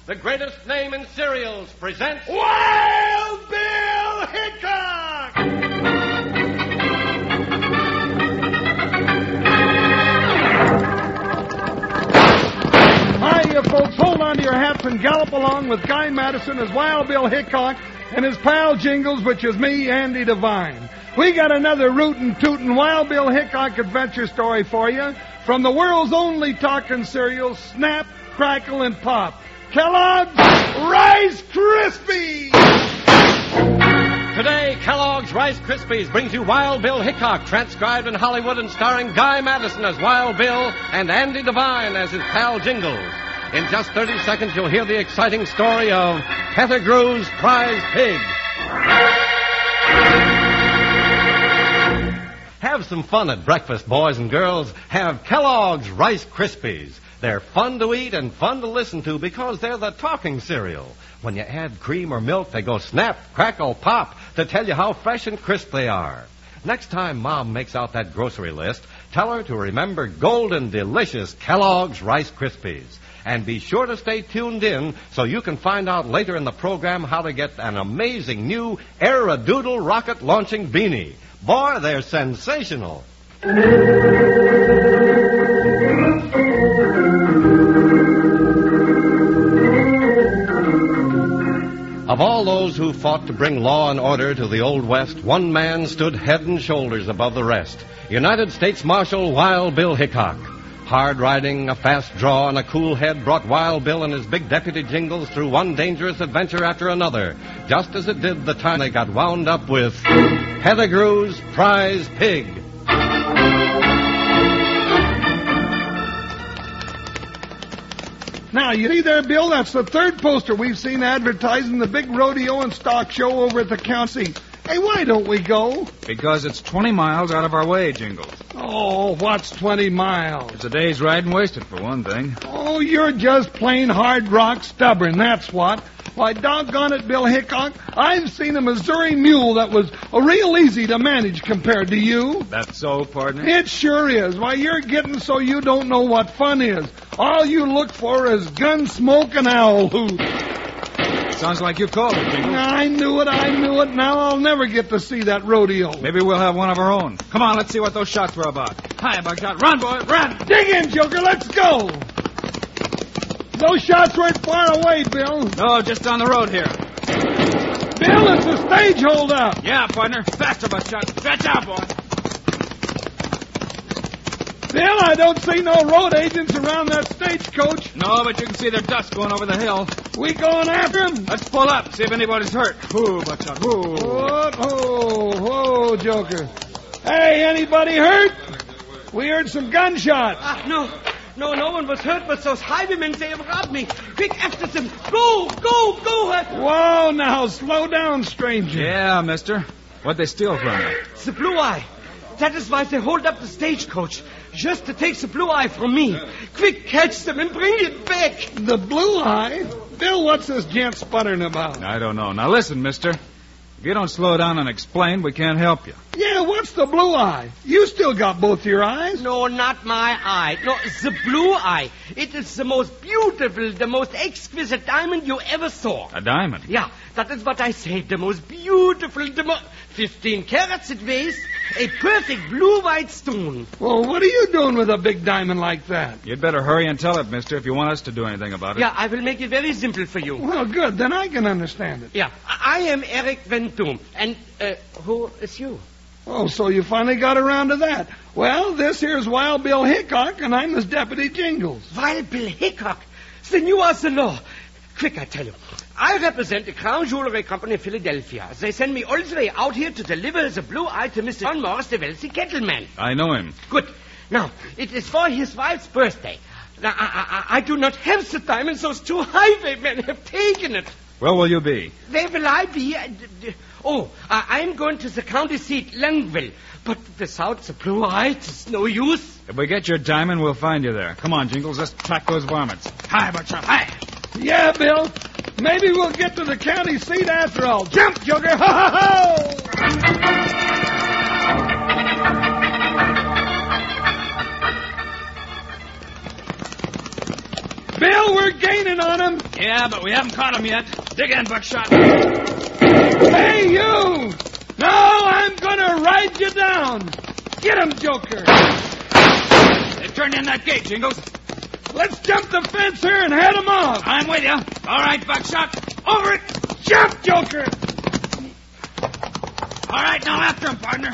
the greatest name in cereals, presents Wild Bill Hickok! Hi, you folks. Hold on to your hats and gallop along with Guy Madison as Wild Bill Hickok and his pal Jingles, which is me, Andy Devine. We got another rootin' tootin' Wild Bill Hickok adventure story for you from the world's only talking cereal, Snap, Crackle, and Pop. Kellogg's Rice Krispies! Today, Kellogg's Rice Krispies brings you Wild Bill Hickok, transcribed in Hollywood and starring Guy Madison as Wild Bill and Andy Devine as his pal Jingles. In just 30 seconds, you'll hear the exciting story of Pettigrew's Prize Pig. Have some fun at breakfast, boys and girls. Have Kellogg's Rice Krispies. They're fun to eat and fun to listen to because they're the talking cereal. When you add cream or milk, they go snap, crackle, pop to tell you how fresh and crisp they are. Next time Mom makes out that grocery list, tell her to remember golden, delicious Kellogg's Rice Krispies. And be sure to stay tuned in so you can find out later in the program how to get an amazing new Aerodoodle rocket launching beanie. Boy, they're sensational. Of all those who fought to bring law and order to the Old West, one man stood head and shoulders above the rest. United States Marshal Wild Bill Hickok. Hard riding, a fast draw, and a cool head brought Wild Bill and his big deputy Jingles through one dangerous adventure after another, just as it did the time they got wound up with Pettigrew's Prize Pig. Now, you see there, Bill, that's the third poster we've seen advertising the big rodeo and stock show over at the county. Hey, why don't we go? Because it's 20 miles out of our way, Jingles. Oh, what's 20 miles? It's a day's riding wasted, for one thing. Oh, you're just plain hard rock stubborn, that's what. Why, doggone it, Bill Hickok, I've seen a Missouri mule that was real easy to manage compared to you. That's so, partner? It sure is. Why, you're getting so you don't know what fun is. All you look for is gun smoke and owl hoot. Sounds like you called it, Jingles. I knew it. Now I'll never get to see that rodeo. Maybe we'll have one of our own. Come on, let's see what those shots were about. Hi, Buckshot. Run, boy, run! Dig in, Joker, let's go! Those shots weren't far away, Bill. No, just down the road here. Bill, it's the stage hold up. Yeah, partner. Faster, Buckshot. Stretch out, boy. Bill, I don't see no road agents around that stagecoach. No, but you can see their dust going over the hill. We going after him? Let's pull up, see if anybody's hurt. Whoa, Buckshot, whoa. Whoa, Joker. Hey, anybody hurt? We heard some gunshots. No one was hurt, but those highwaymen, they have robbed me. Quick, after them. Go! Whoa, now, slow down, stranger. Yeah, mister. What'd they steal from you? The Blue Eye. That is why they hold up the stagecoach. Just to take the Blue Eye from me. Quick, catch them and bring it back. The Blue Eye? Bill, what's this gent sputtering about? I don't know. Now listen, mister. If you don't slow down and explain, we can't help you. Yeah, what's the Blue Eye? You still got both your eyes? No, not my eye. No, the Blue Eye. It is the most beautiful, the most exquisite diamond you ever saw. A diamond? Yeah, that is what I say. The most beautiful, 15 carats it weighs. A perfect blue-white stone. Well, what are you doing with a big diamond like that? You'd better hurry and tell it, mister, if you want us to do anything about it. Yeah, I will make it very simple for you. Well, good. Then I can understand it. Yeah, I am Eric Van Doom. And who is you? Oh, so you finally got around to that. Well, this here's Wild Bill Hickok, and I'm his deputy Jingles. Wild Bill Hickok? Then you are the law. Quick, I tell you. I represent the Crown Jewelry Company of Philadelphia. They send me all the way out here to deliver the Blue Eye to Mr. John Morris, the wealthy cattleman. I know him. Good. Now, it is for his wife's birthday. Now, I do not have the diamond. Those two highwaymen have taken it. Where will you be? Where will I be? I'm going to the county seat, Langville. But without the Blue Eye, it's no use. If we get your diamond, we'll find you there. Come on, Jingles, let's track those varmints. Hi, Buckshot, hi! Yeah, Bill. Maybe we'll get to the county seat after all. Jump, Joker! Ho, ho, ho! Bill, we're We're gaining on him. Yeah, but we haven't caught him yet. Dig in, Buckshot. Hey, you! No, I'm gonna ride you down. Get him, Joker. They turned in that gate, Jingles. Let's jump the fence here and head him off. I'm with you. All right, Buckshot. Over it. Jump, Joker. All right, now after him, partner.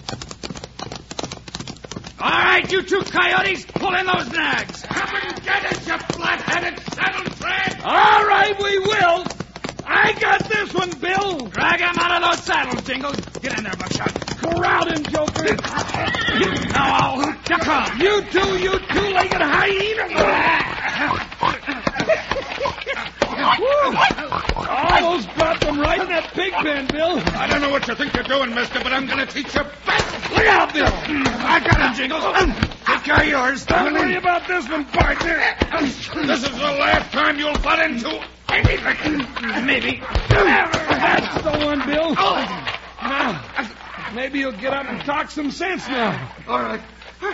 All right, you two coyotes, pull in those nags. Come and get us, you flat-headed saddle-tread! All right, we will. I got this one, Bill. Drag him out of those saddles, Jingles. Get in there, Buckshot. Corral him, Joker. Now I'll hoot you come. You two-legged hyena. Almost dropped him right in that pig pen, Bill. I don't know what you think you're doing, mister, but I'm going to teach you back. Look out, Bill. I got him, Jingles. Take care of yours. Don't worry about this one, partner. This is the last time you'll butt into anything. Maybe. That's the one, Bill. Now, maybe you'll get up and talk some sense now. All right.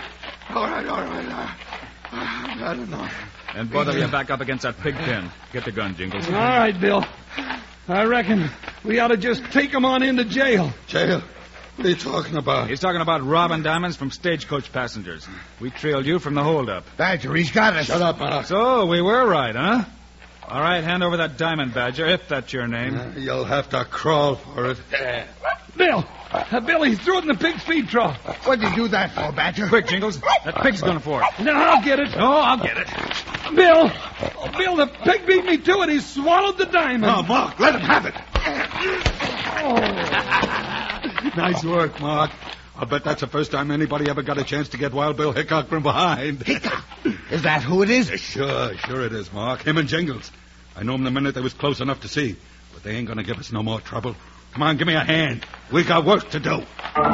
I've had enough. And both of you back up against that pig pen. Get the gun, Jingles. All right, Bill. I reckon we ought to just take him on into jail. Jail? What are you talking about? He's talking about robbing diamonds from stagecoach passengers. We trailed you from the holdup. Badger, he's got us. Shut up, Mark. So, we were right, huh? All right, hand over that diamond, Badger, if that's your name. You'll have to crawl for it. Bill, he threw it in the pig's feed trough. What'd you do that for, Badger? Quick, Jingles. That pig's going for it. Now I'll get it. No, I'll get it. Bill, the pig beat me to it. He swallowed the diamond. Oh, Mark, let him have it. Nice work, Mark. I'll bet that's the first time anybody ever got a chance to get Wild Bill Hickok from behind. Hickok? Is that who it is? Sure it is, Mark. Him and Jingles. I know him the minute they was close enough to see. But they ain't gonna give us no more trouble. Come on, give me a hand. We got work to do.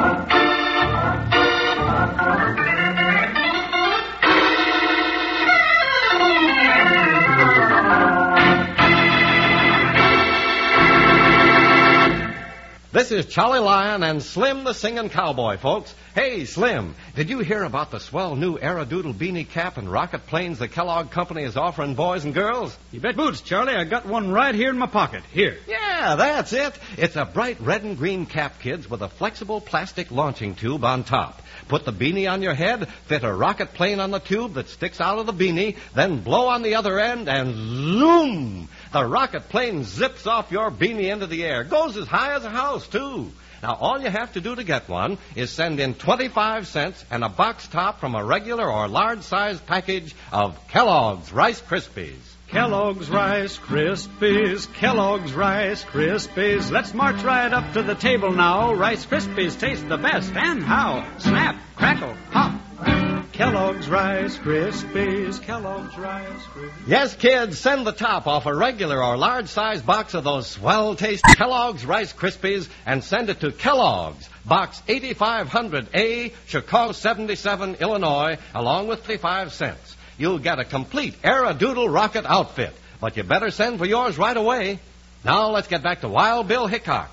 This is Charlie Lyon and Slim the Singing Cowboy, folks. Hey, Slim, did you hear about the swell new Aerodoodle beanie cap and rocket planes the Kellogg Company is offering boys and girls? You bet boots, Charlie. I got one right here in my pocket. Here. Yeah, that's it. It's a bright red and green cap, kids, with a flexible plastic launching tube on top. Put the beanie on your head, fit a rocket plane on the tube that sticks out of the beanie, then blow on the other end, and zoom! The rocket plane zips off your beanie into the air. Goes as high as a house, too. Now, all you have to do to get one is send in 25 cents and a box top from a regular or large-sized package of Kellogg's Rice Krispies. Kellogg's Rice Krispies, Kellogg's Rice Krispies. Let's march right up to the table now. Rice Krispies taste the best. And how? Snap, crackle, pop. Kellogg's Rice Krispies, Kellogg's Rice Krispies. Yes, kids, send the top off a regular or large-sized box of those swell-tasting Kellogg's Rice Krispies and send it to Kellogg's, Box 8500A, Chicago 77, Illinois, along with 25 cents. You'll get a complete Aerodoodle rocket outfit, but you better send for yours right away. Now let's get back to Wild Bill Hickok.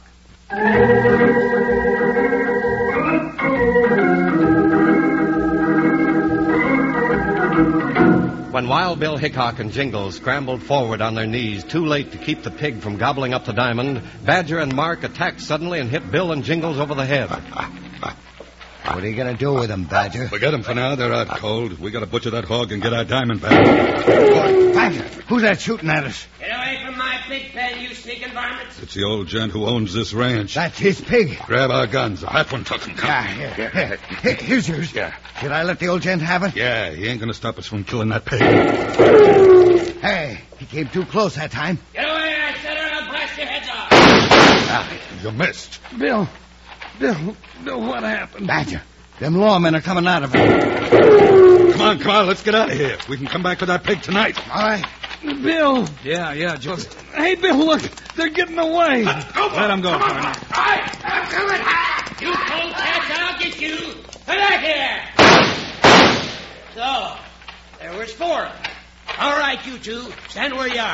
When Wild Bill Hickok and Jingles scrambled forward on their knees, too late to keep the pig from gobbling up the diamond, Badger and Mark attacked suddenly and hit Bill and Jingles over the head. What are you going to do with them, Badger? Forget them for now. They're out cold. We got to butcher that hog and get our diamond back. Badger, who's that shooting at us? Get away from my pig pen, you sneaking varmints. It's the old gent who owns this ranch. That's his pig. Grab our guns. That one took him. Here. Here's yours. Yeah. Should I let the old gent have it? Yeah, he ain't going to stop us from killing that pig. Hey, he came too close that time. Get away, I said, or I'll blast your heads off. You missed. Bill, what happened? Badger, them lawmen are coming out of it. Come on, let's get out of here. We can come back with that pig tonight. All right. Bill. Yeah, Jingles. Hey, Bill, look. They're getting away. Let them go, partner. I'm coming. You cold cats, I'll get you. Come back here. So, there was 4 of them. All right, you two, stand where you are.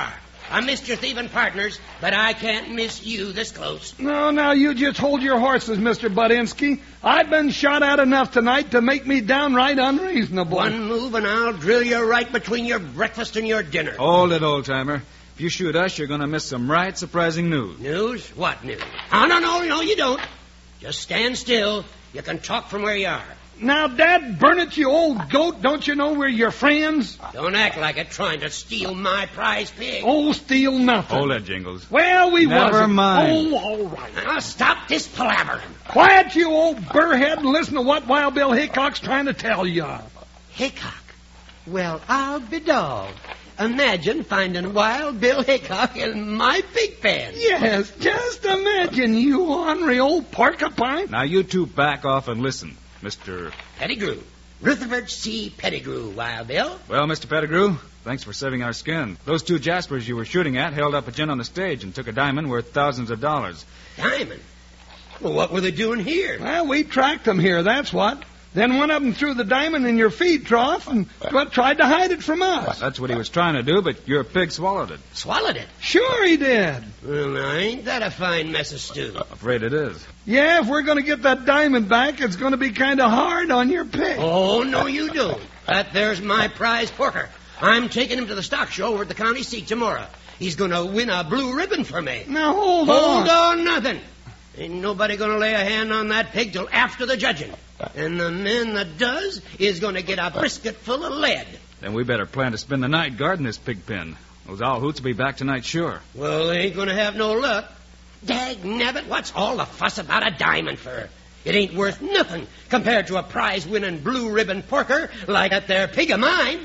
I missed your thieving partners, but I can't miss you this close. No, now you just hold your horses, Mr. Budinsky. I've been shot at enough tonight to make me downright unreasonable. One move and I'll drill you right between your breakfast and your dinner. Hold it, old-timer. If you shoot us, you're going to miss some right surprising news. News? What news? Oh, no, you don't. Just stand still. You can talk from where you are. Now, Dad, burn it, you old goat. Don't you know we're your friends? Don't act like it, trying to steal my prize pig. Oh, steal nothing. Hold it, Jingles. Well, we Never wasn't. mind. Oh, all right. Now, stop this palavering. Quiet, you old burrhead, and listen to what Wild Bill Hickok's trying to tell you. Hickok? Well, I'll be dogged. Imagine finding Wild Bill Hickok in my pig pen. Yes, just imagine, you ornery old porcupine. Now, you two back off and listen, Mr. Pettigrew. Rutherford C. Pettigrew, Wild Bill. Well, Mr. Pettigrew, thanks for saving our skin. Those two Jaspers you were shooting at held up a gent on the stage and took a diamond worth thousands of dollars. Diamond? Well, what were they doing here? Well, we tracked them here, that's what. Then one of them threw the diamond in your feed trough and tried to hide it from us. That's what he was trying to do, but your pig swallowed it. Swallowed it? Sure he did. Well, now, ain't that a fine mess of stew? Afraid it is. Yeah, if we're going to get that diamond back, it's going to be kind of hard on your pig. Oh, no, you don't. That there's my prize porker. I'm taking him to the stock show over at the county seat tomorrow. He's going to win a blue ribbon for me. Now, hold Hold on, nothing. Ain't nobody going to lay a hand on that pig till after the judging. And the man that does is going to get a brisket full of lead. Then we better plan to spend the night guarding this pig pen. Those owl hoots will be back tonight, sure. Well, they ain't going to have no luck. Dag nabbit, what's all the fuss about a diamond for? It ain't worth nothing compared to a prize-winning blue ribbon porker like that there pig of mine.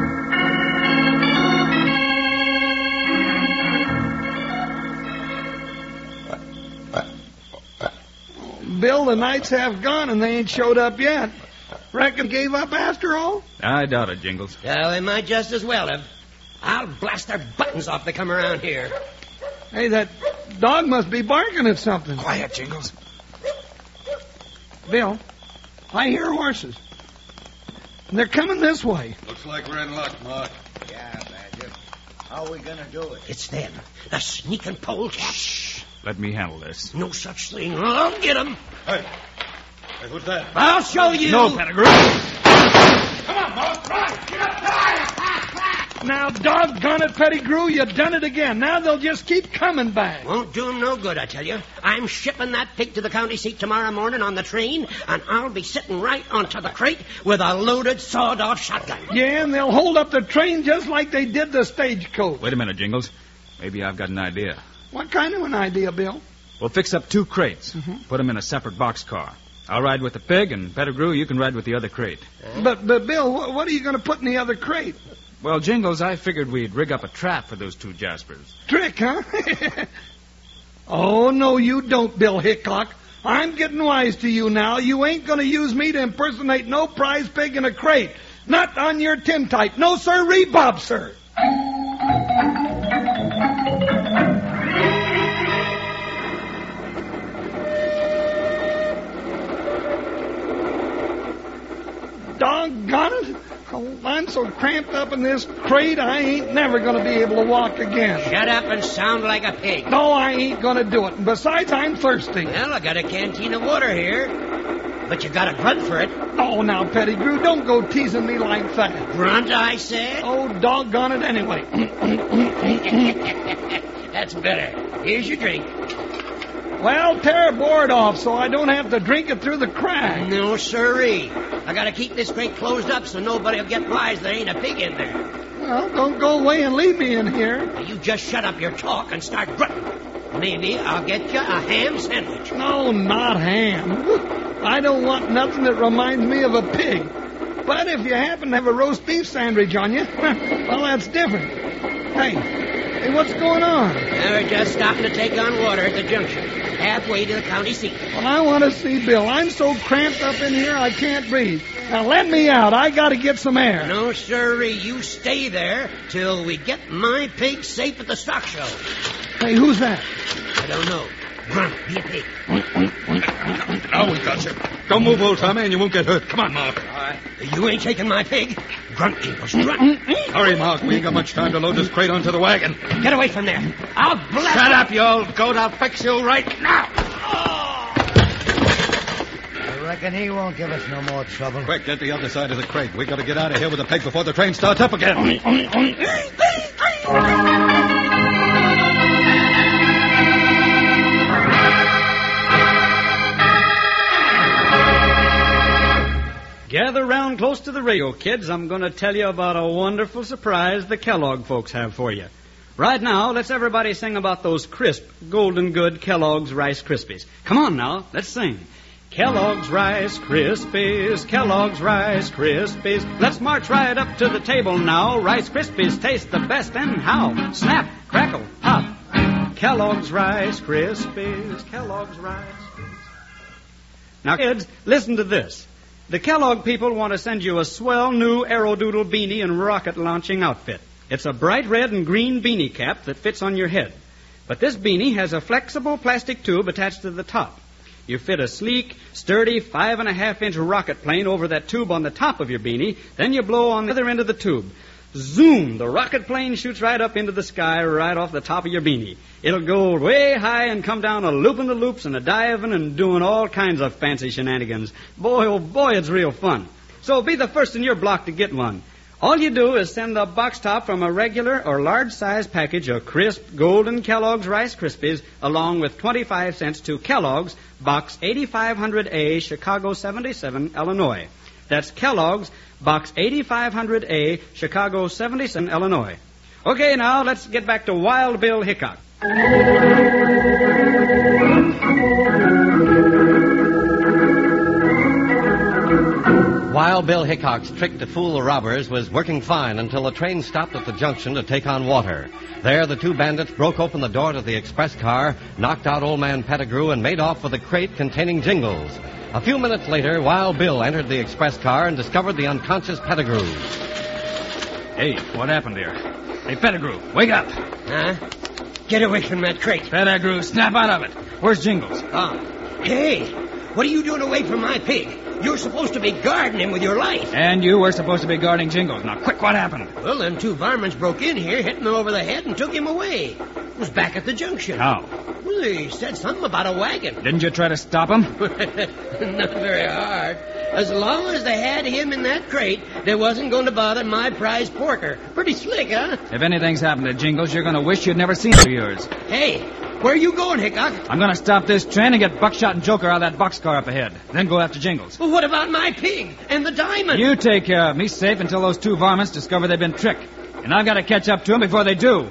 Bill, the nights have gone and they ain't showed up yet. Reckon gave up after all? I doubt it, Jingles. Well, they might just as well have. I'll blast their buttons off they come around here. Hey, that dog must be barking at something. Quiet, Jingles. Bill, I hear horses. And they're coming this way. Looks like we're in luck, Mark. Yeah, Badger. How are we going to do it? It's them, the sneaking polecats. Let me handle this. No such thing. I'll get them. Hey, who's that? I'll show you. No, Pettigrew. Come on, Mark, run! Get up! Now, doggone it, Pettigrew, you done it again. Now they'll just keep coming back. Won't do 'em no good, I tell you. I'm shipping that pig to the county seat tomorrow morning on the train, and I'll be sitting right onto the crate with a loaded sawed-off shotgun. Yeah, and they'll hold up the train just like they did the stagecoach. Wait a minute, Jingles. Maybe I've got an idea. What kind of an idea, Bill? We'll fix up two crates. Put them in a separate boxcar. I'll ride with the pig, and Pettigrew, you can ride with the other crate. But Bill, what are you going to put in the other crate? Well, Jingles, I figured we'd rig up a trap for those two Jaspers. Trick, huh? Oh, no, you don't, Bill Hickok. I'm getting wise to you now. You ain't going to use me to impersonate no prize pig in a crate. Not on your tintype. No, sir, Bob, sir. Doggone it. Oh, I'm so cramped up in this crate, I ain't never going to be able to walk again. Shut up and sound like a pig. No, I ain't going to do it. And besides, I'm thirsty. Well, I got a canteen of water here. But you got to grunt for it. Oh, now, Pettigrew, don't go teasing me like that. Grunt, I said. Oh, doggone it anyway. That's better. Here's your drink. Well, tear a board off so I don't have to drink it through the crack. No, sirree. I got to keep this crate closed up so nobody will get wise there ain't a pig in there. Well, don't go away and leave me in here. Now, you just shut up your talk and start grunting. Maybe I'll get you a ham sandwich. No, not ham. I don't want nothing that reminds me of a pig. But if you happen to have a roast beef sandwich on you, well, that's different. Hey, what's going on? We're just stopping to take on water at the junction, halfway to the county seat. Well, I want to see Bill. I'm so cramped up in here I can't breathe. Now, let me out. I got to get some air. No, sirree. You stay there till we get my pig safe at the stock show. Hey, who's that? I don't know. Grunt, be a pig. Now we got you. Don't move, old Tommy, and you won't get hurt. Come on, Mark. You ain't taking my pig. Grunt, Jingles, grunt. Hurry, Mark. We ain't got much time to load this crate onto the wagon. Get away from there. I'll blast... Shut up, you old goat. I'll fix you right now. I reckon he won't give us no more trouble. Quick, get the other side of the crate. We got to get out of here with the pig before the train starts up again. Gather round close to the radio, kids. I'm going to tell you about a wonderful surprise the Kellogg folks have for you. Right now, let's everybody sing about those crisp, golden good Kellogg's Rice Krispies. Come on now, let's sing. Kellogg's Rice Krispies, Kellogg's Rice Krispies. Let's march right up to the table now. Rice Krispies taste the best, and how? Snap, crackle, pop. Kellogg's Rice Krispies, Kellogg's Rice Krispies. Now, kids, listen to this. The Kellogg people want to send you a swell new Aerodoodle beanie and rocket launching outfit. It's a bright red and green beanie cap that fits on your head. But this beanie has a flexible plastic tube attached to the top. You fit a sleek, sturdy 5.5-inch rocket plane over that tube on the top of your beanie. Then you blow on the other end of the tube. Zoom! The rocket plane shoots right up into the sky right off the top of your beanie. It'll go way high and come down a looping the loops and a diving and doing all kinds of fancy shenanigans. Boy, oh boy, it's real fun. So be the first in your block to get one. All you do is send the box top from a regular or large-size package of crisp, golden Kellogg's Rice Krispies along with 25 cents to Kellogg's, Box 8500A, Chicago 77, Illinois. That's Kellogg's, Box 8500A, Chicago 77, Illinois. Okay, now let's get back to Wild Bill Hickok. Wild Bill Hickok's trick to fool the robbers was working fine until the train stopped at the junction to take on water. There, the two bandits broke open the door to the express car, knocked out Old Man Pettigrew, and made off with a crate containing Jingles. A few minutes later, Wild Bill entered the express car and discovered the unconscious Pettigrew. Hey, what happened here? Hey, Pettigrew, wake up. Huh? Get away from that crate. Pettigrew, snap out of it. Where's Jingles? Hey, what are you doing away from my pig? You're supposed to be guarding him with your life. And you were supposed to be guarding Jingles. Now, quick, what happened? Well, them two varmints broke in here, hit him over the head, and took him away. It was back at the junction. How? Well, they said something about a wagon. Didn't you try to stop him? Not very hard. As long as they had him in that crate, they wasn't going to bother my prize porker. Pretty slick, huh? If anything's happened to Jingles, you're going to wish you'd never seen it of yours. Hey, where are you going, Hickok? I'm going to stop this train and get Buckshot and Joker out of that boxcar up ahead. Then go after Jingles. Well, what about my pig and the diamond? You take care of me safe until those two varmints discover they've been tricked. And I've got to catch up to them before they do.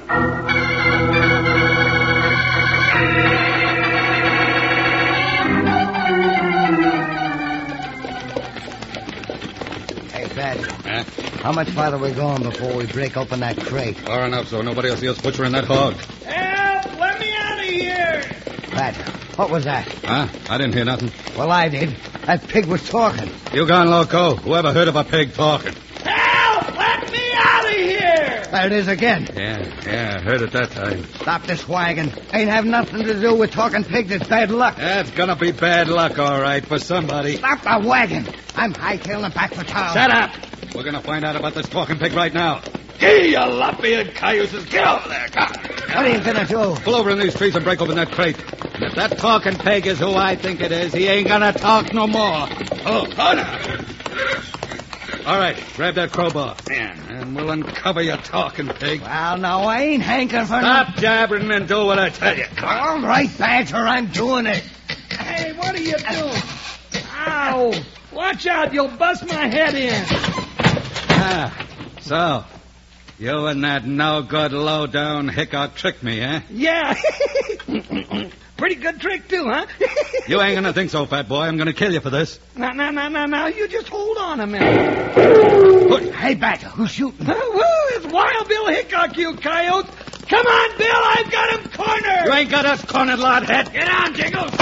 Hey, Pat. How much farther are we going before we break open that crate? Far enough so nobody will see us butchering that hog. Help! Let me out of here! Pat, what was that? Huh? I didn't hear nothing. Well, I did. That pig was talking. You gone loco? Whoever heard of a pig talking? Help! Let me out of here! There it is again. Yeah, I heard it that time. Stop this wagon. Ain't have nothing to do with talking pigs. It's bad luck. That's gonna be bad luck, all right, for somebody. Stop the wagon. I'm hightailing back for town. Shut up! We're gonna find out about this talking pig right now. Gee, you lop-eared cayuses, get over there. What are you gonna do? Pull over in these trees and break open that crate. And if that talking pig is who I think it is, he ain't gonna talk no more. Oh, now. All right, grab that crowbar. And we'll uncover your talking pig. Well, no, I ain't hankering for Stop jabbering and do what I tell you. All right, Badger, I'm doing it. Hey, what are you doing? Ow! Watch out, you'll bust my head in. So, you and that no-good, low-down Hickok tricked me, eh? Yeah. Pretty good trick, too, huh? You ain't gonna think so, fat boy. I'm gonna kill you for this. Now, you just hold on a minute. Hey, Badger, who's shooting? Woo, it's Wild Bill Hickok, you coyote. Come on, Bill, I've got him cornered. You ain't got us cornered, lodhead. Get on, Jingles.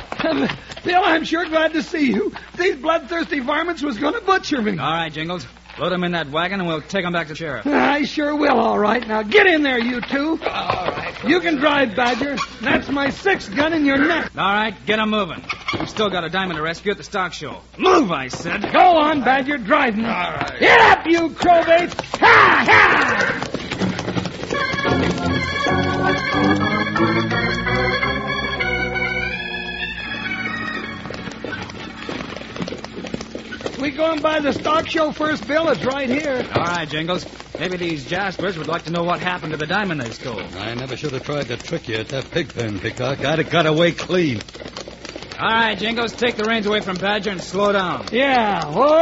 Bill, I'm sure glad to see you. These bloodthirsty varmints was going to butcher me. All right, Jingles. Load them in that wagon and we'll take them back to the sheriff. I sure will, all right. Now, get in there, you two. All right. You can drive, Badger. That's my 6th gun in your neck. All right, get them moving. We've still got a diamond to rescue at the stock show. Move, I said. Go on, Badger, drive me. All right. Get up, you crowbaits. Ha, ha! We going by the stock show first, Bill? It's right here. All right, Jingles. Maybe these Jaspers would like to know what happened to the diamond they stole. I never should have tried to trick you at that pig pen, Hickok. I'd have got away clean. All right, Jingles, take the reins away from Badger and slow down. Yeah.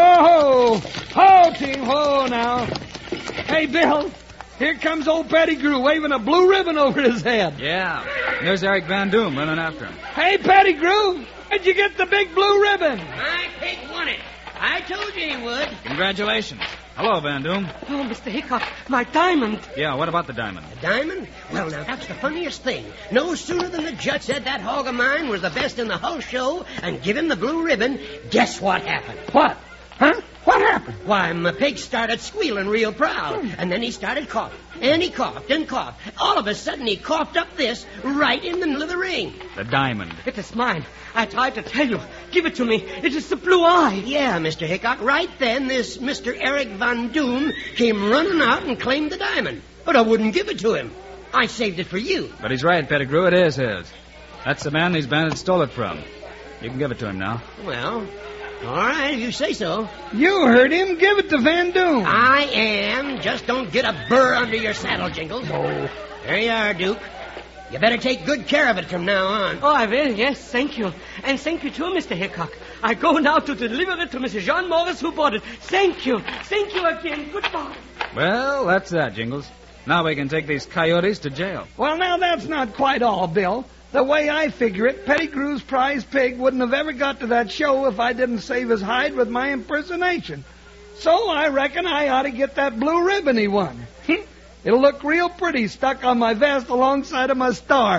Whoa, ho, team, whoa now. Hey, Bill, here comes old Pettigrew waving a blue ribbon over his head. Yeah. And there's Eric Van Doom running after him. Hey, Pettigrew, where'd you get the big blue ribbon? My pig won it. I told you he would. Congratulations. Hello, Van Doom. Oh, Mr. Hickok, my diamond. Yeah, what about the diamond? The diamond? Well, now, that's the funniest thing. No sooner than the judge said that hog of mine was the best in the whole show and give him the blue ribbon, guess what happened? What? Huh? What happened? Why, my pig started squealing real proud, and then he started coughing. And he coughed and coughed. All of a sudden, he coughed up this right in the middle of the ring. The diamond. It is mine. I tried to tell you. Give it to me. It is the blue eye. Yeah, Mr. Hickok. Right then, this Mr. Eric Van Doom came running out and claimed the diamond. But I wouldn't give it to him. I saved it for you. But he's right, Pettigrew. It is his. That's the man these bandits stole it from. You can give it to him now. Well, all right, if you say so. You heard him. Give it to Van Doom. I am. Just don't get a burr under your saddle, Jingles. Oh. There you are, Duke. You better take good care of it from now on. Oh, I will, yes, thank you. And thank you, too, Mr. Hickok. I go now to deliver it to Mrs. Jean Morris, who bought it. Thank you. Thank you again. Goodbye. Well, that's that, Jingles. Now we can take these coyotes to jail. Well, now, that's not quite all, Bill. The way I figure it, Pettigrew's prize pig wouldn't have ever got to that show if I didn't save his hide with my impersonation. So I reckon I ought to get that blue ribbon he won. It'll look real pretty stuck on my vest alongside of my star.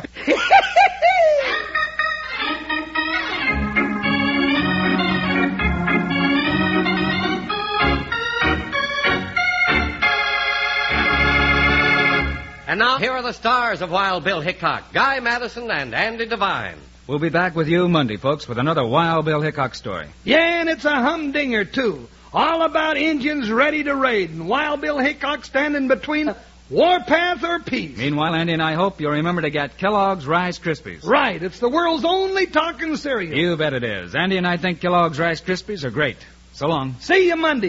And now, here are the stars of Wild Bill Hickok, Guy Madison and Andy Devine. We'll be back with you Monday, folks, with another Wild Bill Hickok story. Yeah, and it's a humdinger, too. All about Indians ready to raid, and Wild Bill Hickok standing between warpath or peace. Meanwhile, Andy and I hope you'll remember to get Kellogg's Rice Krispies. Right, it's the world's only talking cereal. You bet it is. Andy and I think Kellogg's Rice Krispies are great. So long. See you Monday.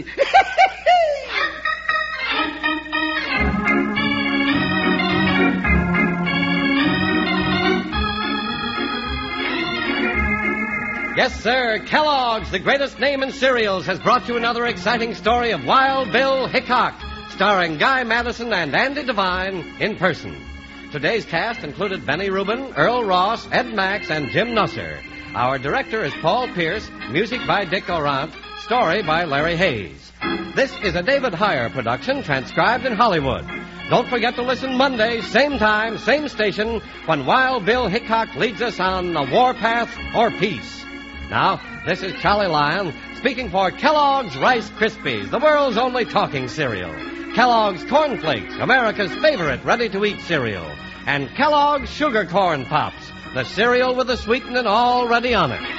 Yes, sir, Kellogg's, the greatest name in cereals, has brought you another exciting story of Wild Bill Hickok, starring Guy Madison and Andy Devine in person. Today's cast included Benny Rubin, Earl Ross, Ed Max, and Jim Nusser. Our director is Paul Pierce, music by Dick Orant, story by Larry Hayes. This is a David Heyer production transcribed in Hollywood. Don't forget to listen Monday, same time, same station, when Wild Bill Hickok leads us on a warpath or peace. Now, this is Charlie Lyon speaking for Kellogg's Rice Krispies, the world's only talking cereal. Kellogg's Corn Flakes, America's favorite ready-to-eat cereal. And Kellogg's Sugar Corn Pops, the cereal with the sweetening already on it.